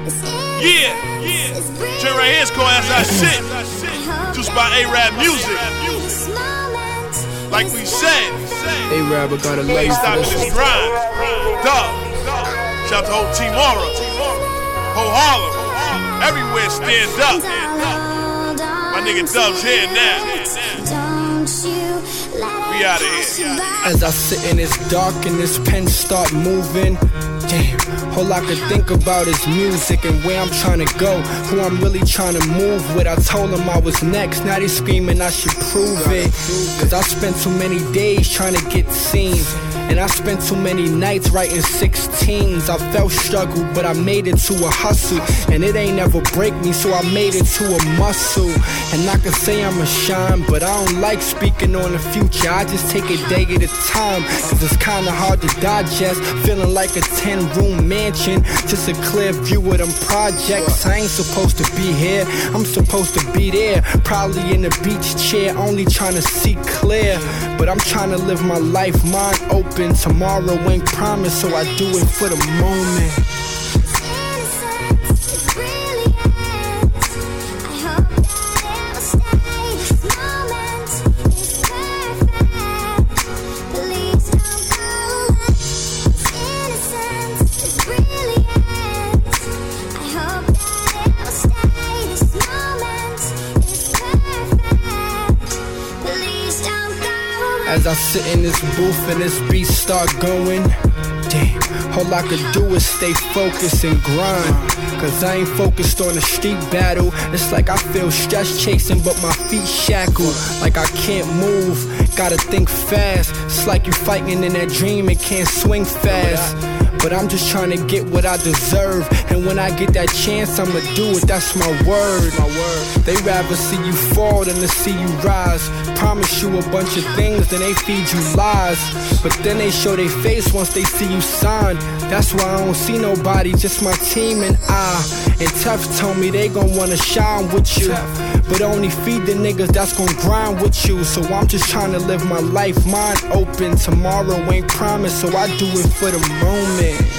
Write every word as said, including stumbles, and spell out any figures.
Yeah, yeah. Joint right here is called As I Sit. Produced by A-Rap Music. Like we said, A-Rap got a we life ain't stopping for this grind. Dog. Shout out to whole Team Aura, whole Harlem, everywhere stand up. My nigga Dub's here now. We out of here. As I sit in this dark and this pen start moving, damn, all I could think about is music and where I'm trying to go, who I'm really trying to move with. I told them I was next, now they screaming I should prove it. Cause I spent too many days trying to get seen, and I spent too many nights writing sixteens. I felt struggle, but I made it to a hustle, and it ain't ever break me, so I made it to a muscle. And I can say I'm a shine, but I don't like speaking on the future. I just take a day at a time, cause it's kinda hard to digest. Feeling like a ten room mansion, just a clear view of them projects. I ain't supposed to be here, I'm supposed to be there, probably in the beach chair, only trying to see clear. But I'm trying to live my life, mind open. Tomorrow ain't promised, so I do it for the moment. As I sit in this booth and this beat start going, damn, all I could do is stay focused and grind. Cause I ain't focused on the street battle. It's like I feel stress chasing, but my feet shackled, like I can't move, gotta think fast. It's like you fighting in that dream and can't swing fast. But I'm just trying to get what I deserve, and when I get that chance, I'ma do it, that's my word. My word. They rather see you fall than to see you rise. Promise you a bunch of things, then they feed you lies. But then they show their face once they see you sign. That's why I don't see nobody, just my team and I. And Tef told me they gon' wanna shine with you, but only feed the niggas that's gon' grind with you. So I'm just trying to live my life, mind open. Tomorrow ain't promised, so I do it for the moment.